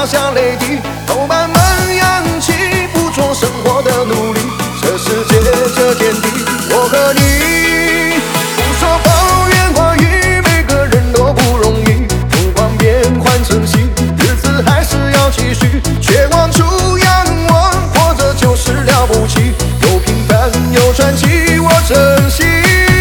下泪滴，都慢慢扬起，不做生活的奴隶。这世界，这天地，我和你，不说抱怨话语，每个人都不容易。目光变换成戏，日子还是要继续。却望出仰望，活着就是了不起。有平凡，有传奇，我珍惜。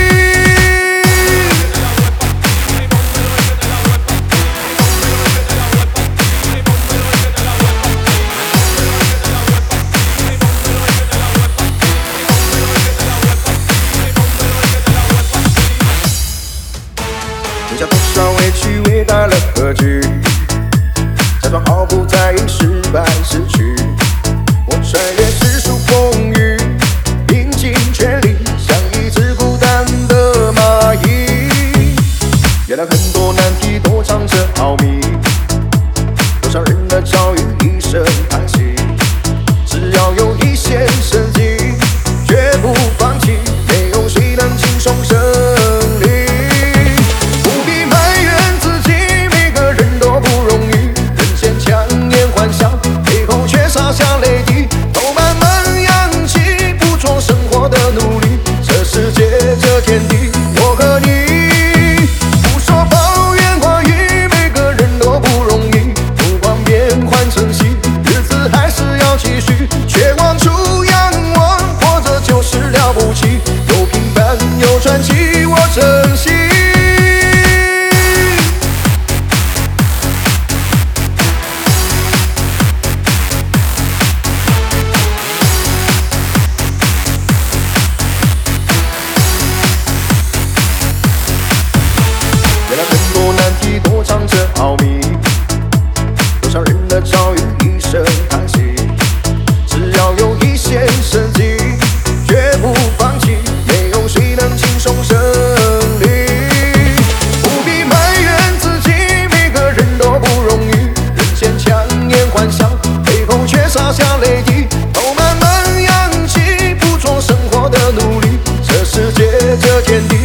留下多少委屈，伟大了何惧？假装毫不在意失败失去。我穿越世俗风雨，拼尽全力，像一只孤单的蚂蚁。原来很多难题都藏着奥秘，多少人的遭遇一声叹息。只要有一线生机，绝不放弃，没有谁能轻松胜利。 洒下泪滴，都慢慢扬起，不做生活的奴隶。这世界，这天地，我和你，不说抱怨话语，每个人都不容易。目光变换成戏，日子还是要继续。却望出仰望，活着就是了不起。有平凡，有传奇，我珍惜。 都藏着奥秘，多少人的遭遇一声叹息。只要有一线生机，绝不放弃，没有谁能轻松胜利。不必埋怨自己，每个人都不容易。人前强颜欢笑，背后却洒下泪滴。都慢慢扬起，不做生活的奴隶。这世界，这天地。